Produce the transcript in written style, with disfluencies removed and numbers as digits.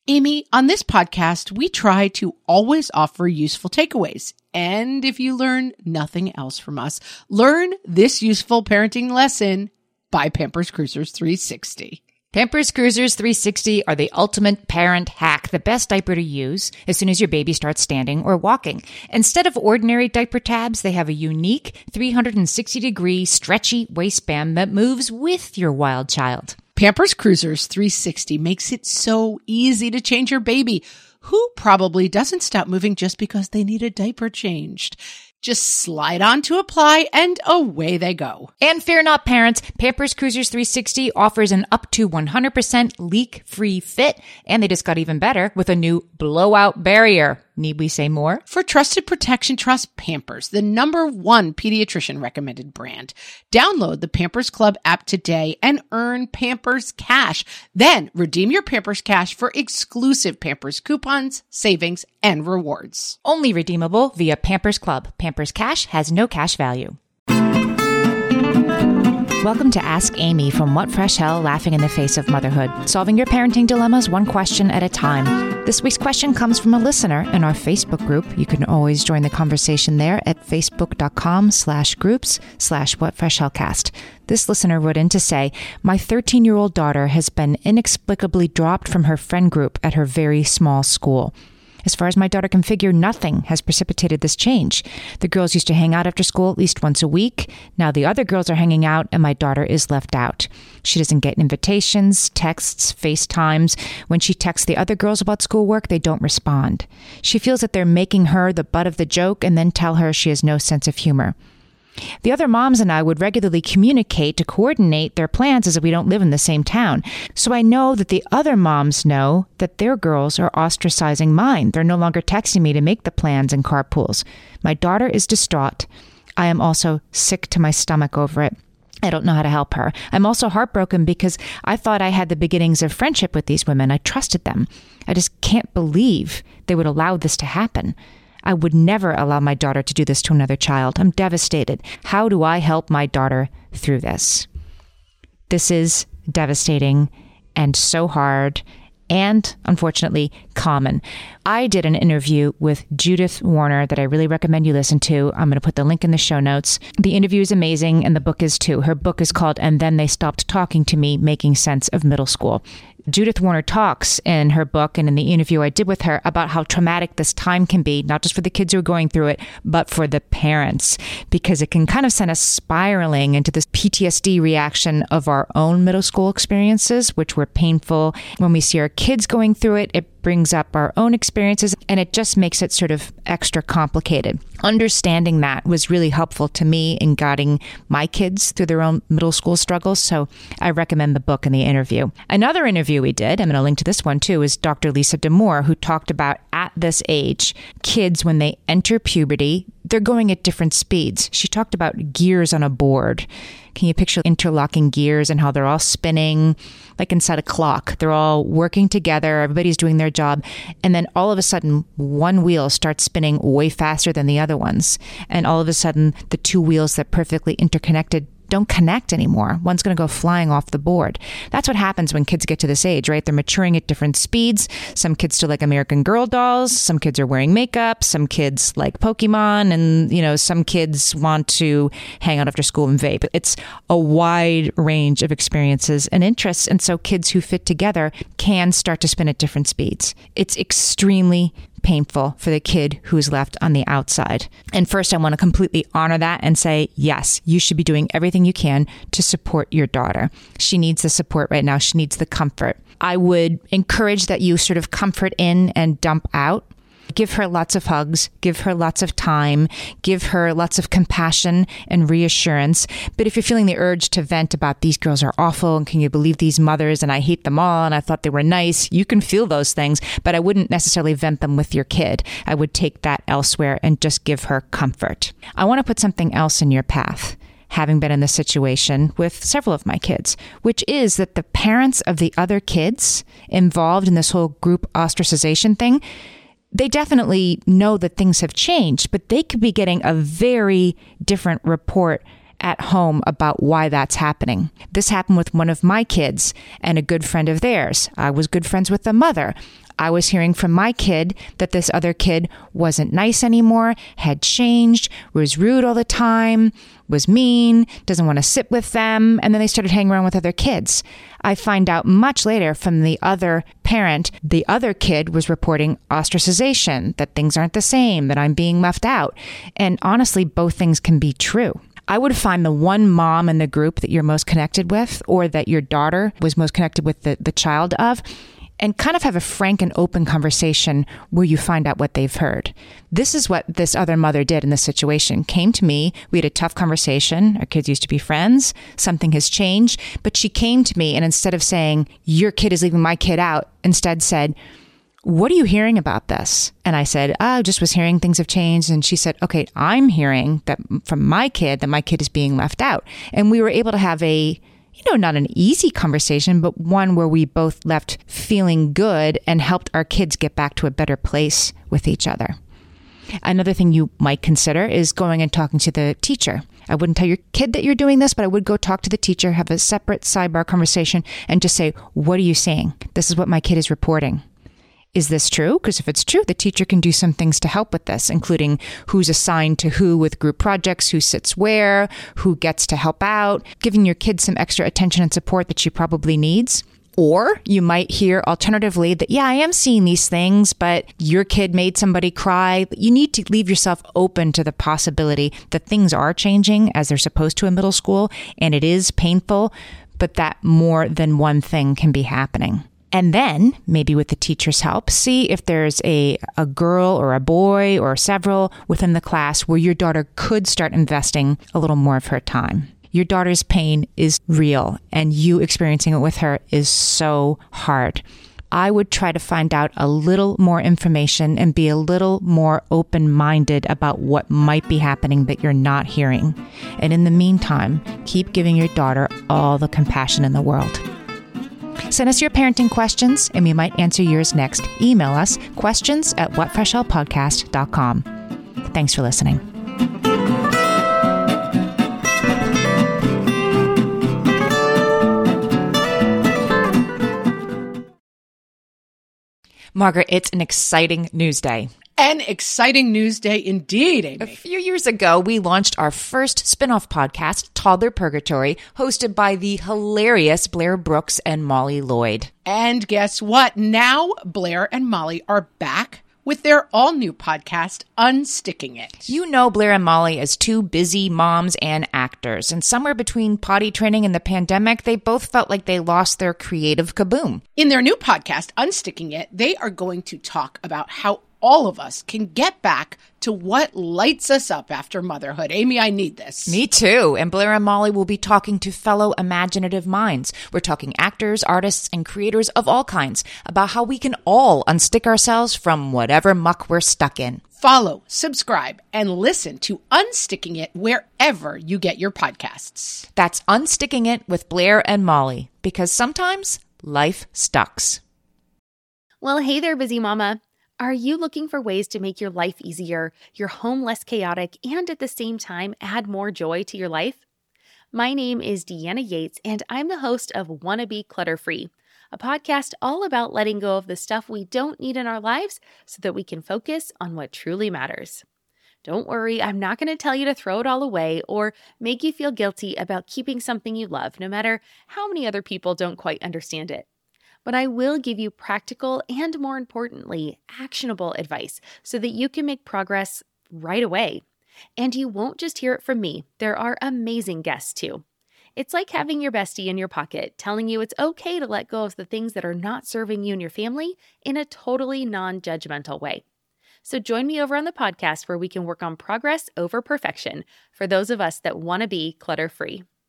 Amy, on this podcast, we try to always offer useful takeaways. And if you learn nothing else from us, learn this useful parenting lesson by Pampers Cruisers 360. Pampers Cruisers 360 are the ultimate parent hack, the best diaper to use as soon as your baby starts standing or walking. Instead of ordinary diaper tabs, they have a unique 360-degree stretchy waistband that moves with your wild child. Pampers Cruisers 360 makes it so easy to change your baby, who probably doesn't stop moving just because they need a diaper changed. Just slide on to apply and away they go. And fear not, parents, Pampers Cruisers 360 offers an up to 100% leak-free fit, and they just got even better with a new blowout barrier. Need we say more? For trusted protection, trust Pampers, the #1 pediatrician recommended brand. Download the Pampers Club app today and earn Pampers Cash. Then redeem your Pampers Cash for exclusive Pampers coupons, savings, and rewards. Only redeemable via Pampers Club. Pampers Cash has no cash value. Welcome to Ask Amy from What Fresh Hell, laughing in the face of motherhood, solving your parenting dilemmas one question at a time. This week's question comes from a listener in our Facebook group. You can always join the conversation there at facebook.com/groups/whatfreshhellcast. This listener wrote in to say, my 13-year-old daughter has been inexplicably dropped from her friend group at her very small school. As far as my daughter can figure, nothing has precipitated this change. The girls used to hang out after school at least once a week. Now the other girls are hanging out and my daughter is left out. She doesn't get invitations, texts, FaceTimes. When she texts the other girls about schoolwork, they don't respond. She feels that they're making her the butt of the joke and then tell her she has no sense of humor. The other moms and I would regularly communicate to coordinate their plans as we don't live in the same town. So I know that the other moms know that their girls are ostracizing mine. They're no longer texting me to make the plans and carpools. My daughter is distraught. I am also sick to my stomach over it. I don't know how to help her. I'm also heartbroken because I thought I had the beginnings of friendship with these women. I trusted them. I just can't believe they would allow this to happen. I would never allow my daughter to do this to another child. I'm devastated. How do I help my daughter through this? This is devastating and so hard and, unfortunately, common. I did an interview with Judith Warner that I really recommend you listen to. I'm going to put the link in the show notes. The interview is amazing, and the book is too. Her book is called And Then They Stopped Talking to Me, Making Sense of Middle School. Judith Warner talks in her book and in the interview I did with her about how traumatic this time can be, not just for the kids who are going through it, but for the parents, because it can kind of send us spiraling into this PTSD reaction of our own middle school experiences, which were painful. When we see our kids going through it, it brings up our own experiences, and it just makes it sort of extra complicated. Understanding that was really helpful to me in guiding my kids through their own middle school struggles, so I recommend the book and the interview. Another interview we did, I'm going to link to this one too, is Dr. Lisa D'Amour, who talked about at this age, kids, when they enter puberty, they're going at different speeds. She talked about gears on a board. Can you picture interlocking gears and how they're all spinning like inside a clock? They're all working together. Everybody's doing their job. And then all of a sudden, one wheel starts spinning way faster than the other ones. And all of a sudden, the two wheels that perfectly interconnected don't connect anymore. One's going to go flying off the board. That's what happens when kids get to this age, right? They're maturing at different speeds. Some kids still like American Girl dolls. Some kids are wearing makeup. Some kids like Pokemon. And, some kids want to hang out after school and vape. It's a wide range of experiences and interests. And so kids who fit together can start to spin at different speeds. It's extremely painful for the kid who's left on the outside. And first, I want to completely honor that and say, yes, you should be doing everything you can to support your daughter. She needs the support right now. She needs the comfort. I would encourage that you sort of comfort in and dump out. Give her lots of hugs, give her lots of time, give her lots of compassion and reassurance. But if you're feeling the urge to vent about these girls are awful and can you believe these mothers and I hate them all and I thought they were nice, you can feel those things, but I wouldn't necessarily vent them with your kid. I would take that elsewhere and just give her comfort. I want to put something else in your path, having been in this situation with several of my kids, which is that the parents of the other kids involved in this whole group ostracization thing, they definitely know that things have changed, but they could be getting a very different report at home about why that's happening. This happened with one of my kids and a good friend of theirs. I was good friends with the mother. I was hearing from my kid that this other kid wasn't nice anymore, had changed, was rude all the time, was mean, doesn't want to sit with them, and then they started hanging around with other kids. I find out much later from the other parent, the other kid was reporting ostracization, that things aren't the same, that I'm being left out. And honestly, both things can be true. I would find the one mom in the group that you're most connected with, or that your daughter was most connected with the child of, and kind of have a frank and open conversation where you find out what they've heard. This is what this other mother did in this situation. Came to me, we had a tough conversation. Our kids used to be friends. Something has changed. But she came to me and instead of saying, your kid is leaving my kid out, instead said, what are you hearing about this? And I said, I just was hearing things have changed. And she said, okay, I'm hearing that from my kid, that my kid is being left out. And we were able to have not an easy conversation, but one where we both left feeling good and helped our kids get back to a better place with each other. Another thing you might consider is going and talking to the teacher. I wouldn't tell your kid that you're doing this, but I would go talk to the teacher, have a separate sidebar conversation, and just say, what are you seeing? This is what my kid is reporting. Is this true? Because if it's true, the teacher can do some things to help with this, including who's assigned to who with group projects, who sits where, who gets to help out, giving your kid some extra attention and support that she probably needs. Or you might hear alternatively that, yeah, I am seeing these things, but your kid made somebody cry. You need to leave yourself open to the possibility that things are changing as they're supposed to in middle school, and it is painful, but that more than one thing can be happening. And then, maybe with the teacher's help, see if there's a girl or a boy or several within the class where your daughter could start investing a little more of her time. Your daughter's pain is real, and you experiencing it with her is so hard. I would try to find out a little more information and be a little more open-minded about what might be happening that you're not hearing. And in the meantime, keep giving your daughter all the compassion in the world. Send us your parenting questions, and we might answer yours next. Email us questions@whatfreshhellpodcast.com. Thanks for listening. Margaret, it's an exciting news day. An exciting news day indeed, Amy. A few years ago, we launched our first spin-off podcast, Toddler Purgatory, hosted by the hilarious Blair Brooks and Molly Lloyd. And guess what? Now Blair and Molly are back with their all-new podcast, Unsticking It. You know Blair and Molly as two busy moms and actors, and somewhere between potty training and the pandemic, they both felt like they lost their creative kaboom. In their new podcast, Unsticking It, they are going to talk about how all of us can get back to what lights us up after motherhood. Amy, I need this. Me too. And Blair and Molly will be talking to fellow imaginative minds. We're talking actors, artists, and creators of all kinds about how we can all unstick ourselves from whatever muck we're stuck in. Follow, subscribe, and listen to Unsticking It wherever you get your podcasts. That's Unsticking It with Blair and Molly, because sometimes life sucks. Well, hey there, busy mama. Are you looking for ways to make your life easier, your home less chaotic, and at the same time add more joy to your life? My name is Deanna Yates, and I'm the host of Wanna Be Clutter Free, a podcast all about letting go of the stuff we don't need in our lives so that we can focus on what truly matters. Don't worry, I'm not going to tell you to throw it all away or make you feel guilty about keeping something you love, no matter how many other people don't quite understand it. But I will give you practical and, more importantly, actionable advice so that you can make progress right away. And you won't just hear it from me. There are amazing guests too. It's like having your bestie in your pocket telling you it's okay to let go of the things that are not serving you and your family in a totally non-judgmental way. So join me over on the podcast where we can work on progress over perfection for those of us that want to be clutter-free.